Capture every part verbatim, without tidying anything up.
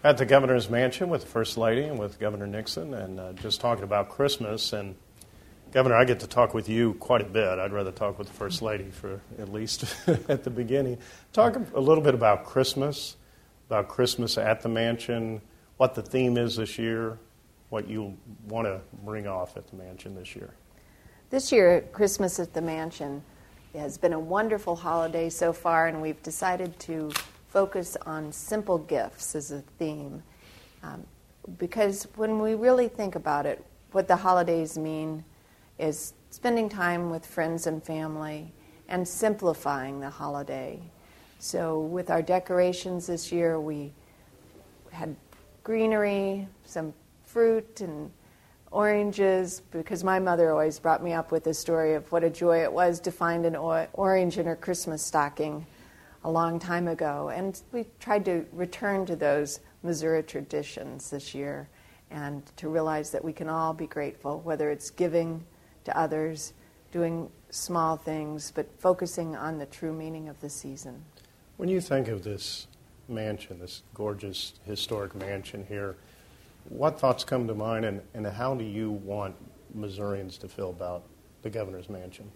At the Governor's Mansion with the First Lady and with Governor Nixon, and uh, just talking about Christmas. And Governor, I get to talk with you quite a bit. I'd rather talk with the First Lady for at least at the beginning. Talk a little bit about Christmas, about Christmas at the Mansion, what the theme is this year, what you want to bring off at the Mansion this year. This year, Christmas at the Mansion has been a wonderful holiday so far, and we've decided to focus on simple gifts as a theme. Um, because when we really think about it, what the holidays mean is spending time with friends and family and simplifying the holiday. So with our decorations this year, we had greenery, some fruit and oranges, because my mother always brought me up with the story of what a joy it was to find an o- orange in her Christmas stocking a long time ago. And we tried to return to those Missouri traditions this year and to realize that we can all be grateful, whether it's giving to others, doing small things, but focusing on the true meaning of the season. When you think of this mansion, this gorgeous historic mansion here, what thoughts come to mind, and, and how do you want Missourians to feel about the Governor's Mansion?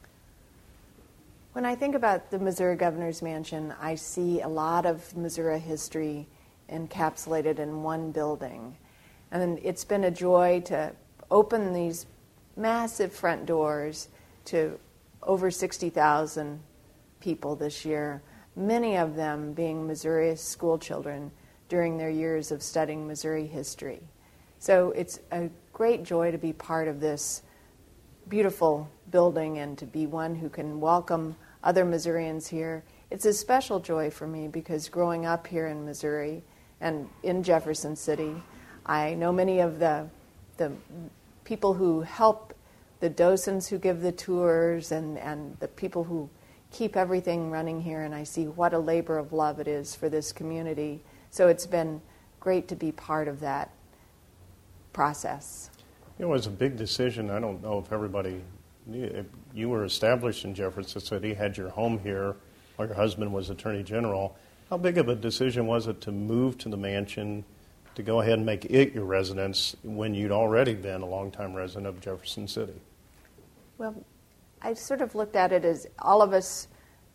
When I think about the Missouri Governor's Mansion, I see a lot of Missouri history encapsulated in one building. And it's been a joy to open these massive front doors to over sixty thousand people this year, many of them being Missouri school children during their years of studying Missouri history. So it's a great joy to be part of this beautiful building and to be one who can welcome other Missourians here. It's a special joy for me because growing up here in Missouri and in Jefferson City, I know many of the the people who help, the docents who give the tours and, and the people who keep everything running here, and I see what a labor of love it is for this community. So it's been great to be part of that process. You know, it was a big decision. I don't know if everybody knew. You were established in Jefferson City, had your home here while your husband was Attorney General. How big of a decision was it to move to the Mansion, to go ahead and make it your residence when you'd already been a longtime resident of Jefferson City? Well, I sort of looked at it as all of us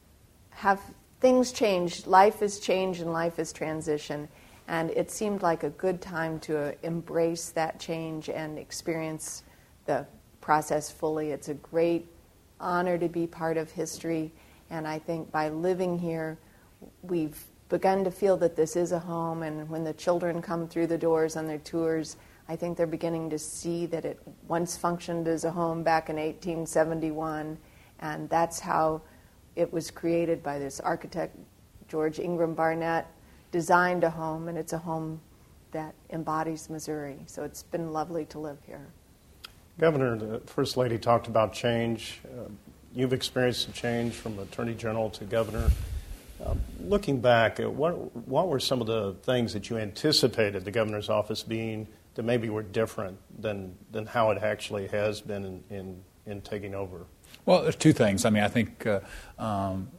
have things change. Life is change and life is transition. And it seemed like a good time to uh, embrace that change and experience the process fully. It's a great honor to be part of history. And I think by living here, we've begun to feel that this is a home. And when the children come through the doors on their tours, I think they're beginning to see that it once functioned as a home back in eighteen seventy-one. And that's how it was created by this architect, George Ingram Barnett, designed a home, and it's a home that embodies Missouri. So it's been lovely to live here. Governor, the First Lady talked about change. Uh, you've experienced a change from Attorney General to Governor. Uh, looking back, uh, what what were some of the things that you anticipated the Governor's office being that maybe were different than, than how it actually has been in, in, in taking over? Well, there's two things. I mean, I think uh, um,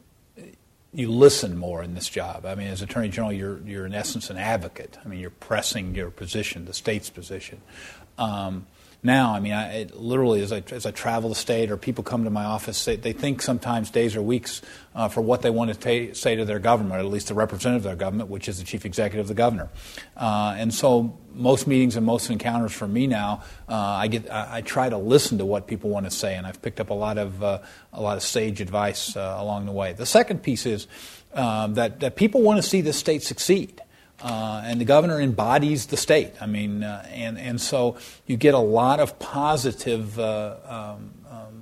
you listen more in this job. I mean, as Attorney General, you're you're in essence an advocate. I mean, you're pressing your position, the state's position. Um, now, I mean, I, it literally, as I as I travel the state, or people come to my office, they, they think sometimes days or weeks uh, for what they want to ta- say to their government, or at least the representative of their government, which is the chief executive, the governor. Uh, and so, most meetings and most encounters for me now, uh, I get I, I try to listen to what people want to say, and I've picked up a lot of uh, a lot of sage advice uh, along the way. The second piece is um, that that people want to see the state succeed. Uh, and the governor embodies the state. I mean, uh, and and so you get a lot of positive, uh, um, um,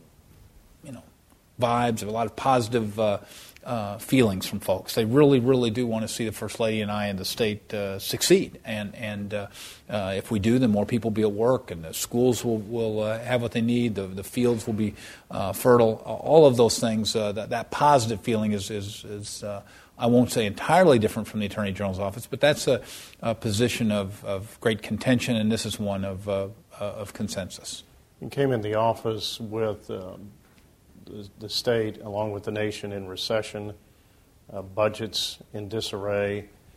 you know, vibes, a lot of positive uh, uh, feelings from folks. They really, really do want to see the First Lady and I and the state uh, succeed. And and uh, uh, if we do, then more people will be at work, and the schools will will uh, have what they need. The the fields will be uh, fertile. All of those things. Uh, that that positive feeling is is is. Uh, I won't say entirely different from the Attorney General's office, but that's a, a position of, of great contention, and this is one of uh, of consensus. You came in the office with um, the, the state, along with the nation, in recession, uh, budgets in disarray,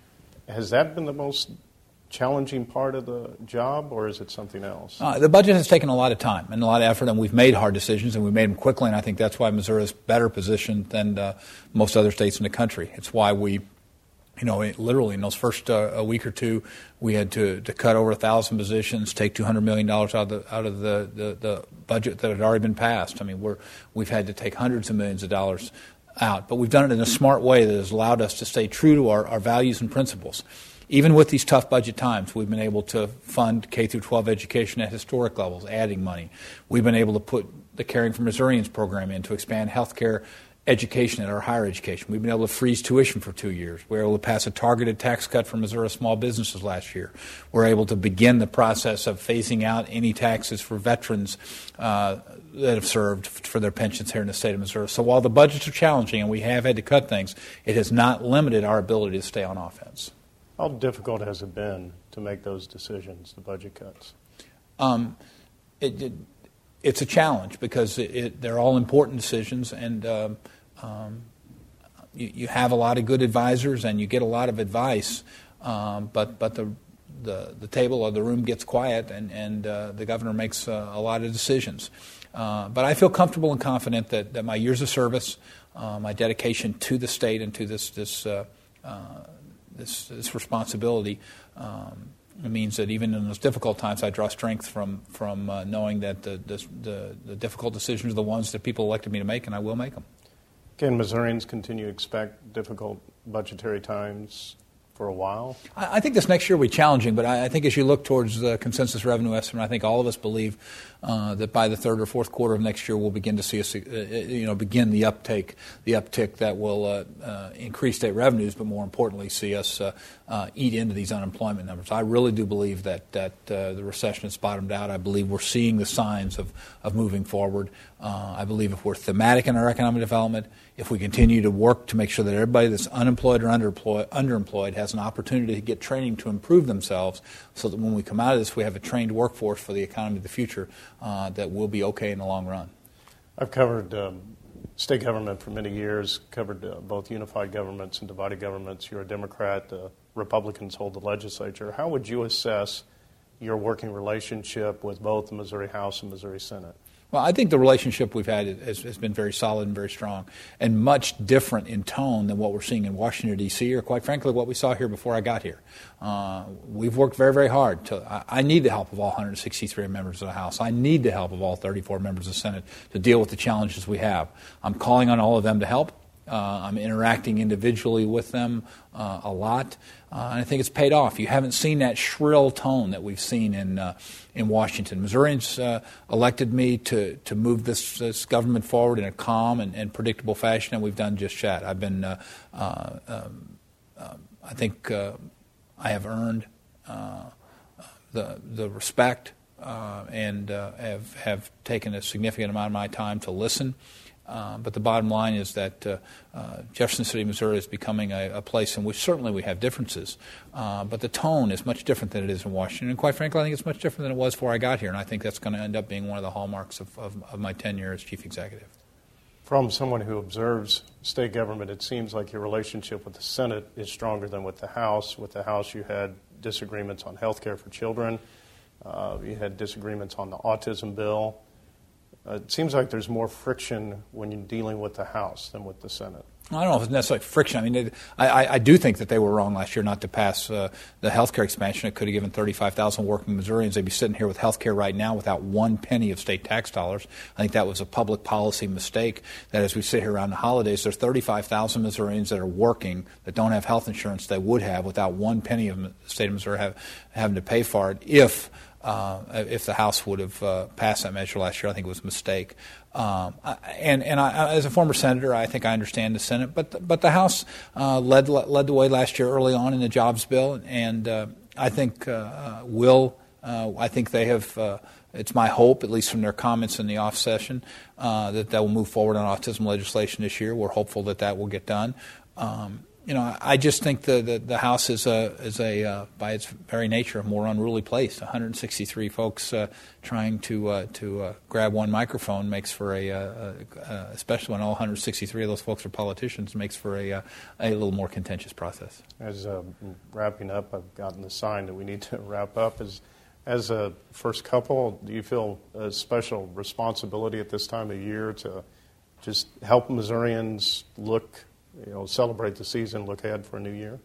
Has that been the most challenging part of the job, or is it something else? Uh, the budget has taken a lot of time and a lot of effort, and we've made hard decisions, and we've made them quickly, and I think that's why Missouri is better positioned than uh, most other states in the country. It's why we, you know, it, literally in those first uh, a week or two, we had to, to cut over one thousand positions, take two hundred million dollars out of, the, out of the, the, the budget that had already been passed. I mean, we're, we've had to take hundreds of millions of dollars out, but we've done it in a smart way that has allowed us to stay true to our, our values and principles. Even with these tough budget times, we've been able to fund K through twelve education at historic levels, adding money. We've been able to put the Caring for Missourians program in to expand health care education at our higher education. We've been able to freeze tuition for two years. We were able to pass a targeted tax cut for Missouri small businesses last year. We're able to begin the process of phasing out any taxes for veterans uh, that have served for their pensions here in the state of Missouri. So while the budgets are challenging and we have had to cut things, it has not limited our ability to stay on offense. How difficult has it been to make those decisions, the budget cuts? Um, it, it, it's a challenge because it, it, they're all important decisions, and um, um, you, you have a lot of good advisors and you get a lot of advice, um, but but the, the the table or the room gets quiet, and and uh, the governor makes uh, a lot of decisions. Uh, but I feel comfortable and confident that, that my years of service, uh, my dedication to the state and to this this. Uh, uh, This, this responsibility um, means that even in those difficult times, I draw strength from from uh, knowing that the, the, the, the difficult decisions are the ones that people elected me to make, and I will make them. Can Missourians continue to expect difficult budgetary times for a while? I, I think this next year will be challenging, but I, I think as you look towards the consensus revenue estimate, I think all of us believe uh, that by the third or fourth quarter of next year, we'll begin to see, a, uh, you know, begin the uptake, the uptick that will uh, uh, increase state revenues, but more importantly, see us uh, uh, eat into these unemployment numbers. I really do believe that that uh, the recession has bottomed out. I believe we're seeing the signs of of moving forward. Uh, I believe if we're thematic in our economic development, if we continue to work to make sure that everybody that's unemployed or underemployed, underemployed has an opportunity to get training to improve themselves, so that when we come out of this, we have a trained workforce for the economy of the future uh, that will be okay in the long run. I've covered um, state government for many years, covered uh, both unified governments and divided governments. You're a Democrat. Uh, Republicans hold the legislature. How would you assess your working relationship with both the Missouri House and Missouri Senate? Well, I think the relationship we've had has, has been very solid and very strong, and much different in tone than what we're seeing in Washington, D C, or quite frankly, what we saw here before I got here. Uh, we've worked very, very hard. To, I, I need the help of all one hundred sixty-three members of the House. I need the help of all thirty-four members of the Senate to deal with the challenges we have. I'm calling on all of them to help. Uh, I'm interacting individually with them uh, a lot, uh, and I think it's paid off. You haven't seen that shrill tone that we've seen in uh, in Washington. Missourians uh, elected me to to move this, this government forward in a calm and, and predictable fashion, and we've done just that. I've been, uh, uh, um, uh, I think, uh, I have earned uh, the the respect uh, and uh, have have taken a significant amount of my time to listen. Uh, but the bottom line is that uh, uh, Jefferson City, Missouri is becoming a, a place in which certainly we have differences, uh, but the tone is much different than it is in Washington. And quite frankly, I think it's much different than it was before I got here, and I think that's going to end up being one of the hallmarks of, of, of my tenure as chief executive. From someone who observes state government, it seems like your relationship with the Senate is stronger than with the House. With the House, you had disagreements on health care for children. Uh, you had disagreements on the autism bill. Uh, it seems like there's more friction when you're dealing with the House than with the Senate. I don't know if it's necessarily friction. I mean, it, I, I do think that they were wrong last year not to pass uh, the health care expansion. It could have given thirty-five thousand working Missourians. They'd be sitting here with health care right now without one penny of state tax dollars. I think that was a public policy mistake, that as we sit here around the holidays, there's thirty-five thousand Missourians that are working that don't have health insurance they would have without one penny of the state of Missouri have, having to pay for it if Uh, if the House would have uh, passed that measure last year. I think it was a mistake. Um, and and I, as a former senator, I think I understand the Senate, but the, but the House uh, led led the way last year early on in the jobs bill, and uh, I think uh, will uh, I think they have. Uh, it's my hope, at least from their comments in the off session, uh, that they will move forward on autism legislation this year. We're hopeful that that will get done. Um, you know, I just think the, the, the House is a is a uh, by its very nature a more unruly place. one hundred sixty-three folks uh, trying to uh, to uh, grab one microphone makes for a, uh, uh, especially when all one hundred sixty-three of those folks are politicians, makes for a uh, a little more contentious process. As uh, wrapping up, I've gotten the sign that we need to wrap up. As as a first couple, do you feel a special responsibility at this time of year to just help Missourians look, you know, celebrate the season, look ahead for a new year?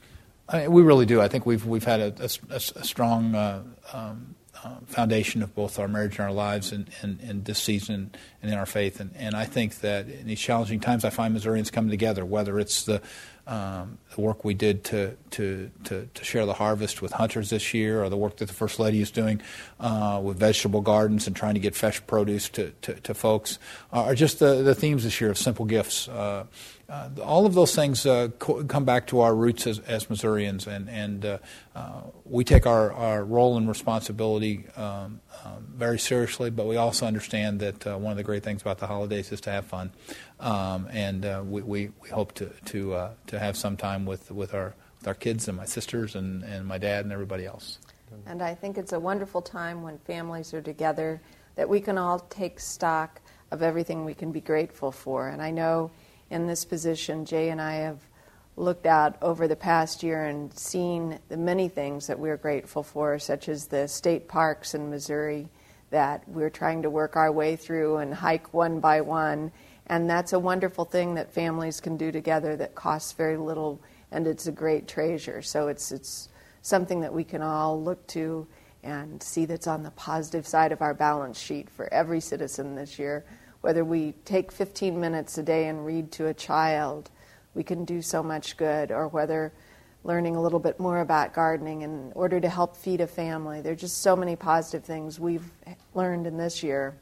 I mean, we really do. I think we've we've had a, a, a strong uh, um, uh, foundation of both our marriage and our lives in, in, in this season and in our faith. And, and I think that in these challenging times, I find Missourians coming together, whether it's the Um, the work we did to, to, to, to share the harvest with hunters this year, or the work that the First Lady is doing uh, with vegetable gardens and trying to get fresh produce to, to, to folks, uh, are just the, the themes this year of simple gifts. Uh, uh, all of those things uh, co- come back to our roots as, as Missourians, and, and uh, uh, we take our, our role and responsibility um, um, very seriously, but we also understand that uh, one of the great things about the holidays is to have fun. Um, and uh, we, we, we hope to to uh, to have some time with with our with our kids and my sisters and, and my dad and everybody else. And I think it's a wonderful time when families are together, that we can all take stock of everything we can be grateful for. And I know in this position, Jay and I have looked out over the past year and seen the many things that we're grateful for, such as the state parks in Missouri that we're trying to work our way through and hike one by one. And that's a wonderful thing that families can do together that costs very little, and it's a great treasure. So it's it's something that we can all look to and see that's on the positive side of our balance sheet for every citizen this year. Whether we take fifteen minutes a day and read to a child, we can do so much good, or whether learning a little bit more about gardening in order to help feed a family. There are just so many positive things we've learned in this year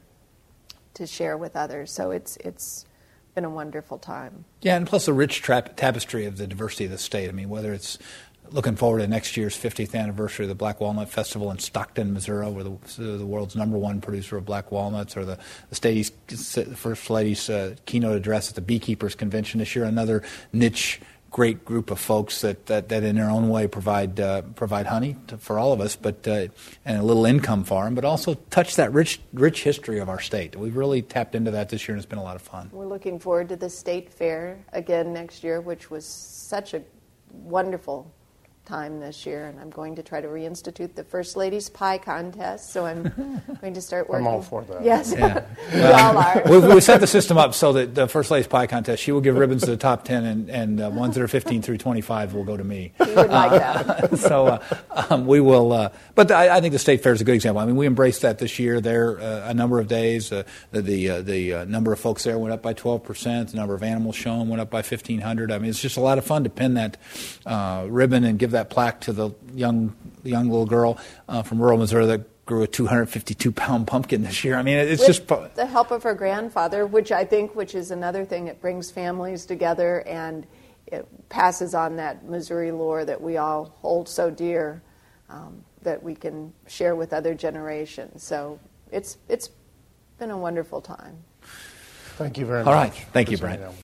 to share with others. So it's it's been a wonderful time. Yeah, and plus the rich tra- tapestry of the diversity of the state. I mean, whether it's looking forward to next year's fiftieth anniversary of the Black Walnut Festival in Stockton, Missouri, where the, the world's number one producer of black walnuts, or the, the state's, the First Lady's uh, keynote address at the Beekeepers Convention this year, another niche great group of folks that, that, that in their own way provide uh, provide honey to, for all of us, but uh, and a little income for them, but also touch that rich rich history of our state. We've really tapped into that this year, and it's been a lot of fun. We're looking forward to the state fair again next year, which was such a wonderful time this year, and I'm going to try to reinstitute the First Lady's Pie Contest, so I'm going to start working. I'm all for that. Yes, yeah. we all are. we, we set the system up so that the First Lady's Pie Contest, she will give ribbons to the top ten, and, and uh, ones that are fifteen through twenty-five will go to me. We would like that. Uh, so uh, um, we will, uh, but I, I think the State Fair is a good example. I mean, we embraced that this year. There uh, a number of days, uh, the the, uh, the uh, number of folks there went up by twelve percent, the number of animals shown went up by fifteen hundred. I mean, it's just a lot of fun to pin that uh, ribbon and give that plaque to the young young little girl uh, from rural Missouri that grew a two hundred fifty-two pound pumpkin this year. I mean, it's With just the help of her grandfather, which I think, which is another thing that brings families together, and it passes on that Missouri lore that we all hold so dear, um, that we can share with other generations. So it's it's been a wonderful time. Thank you very all much. right. Thank you, for Brent. sitting down.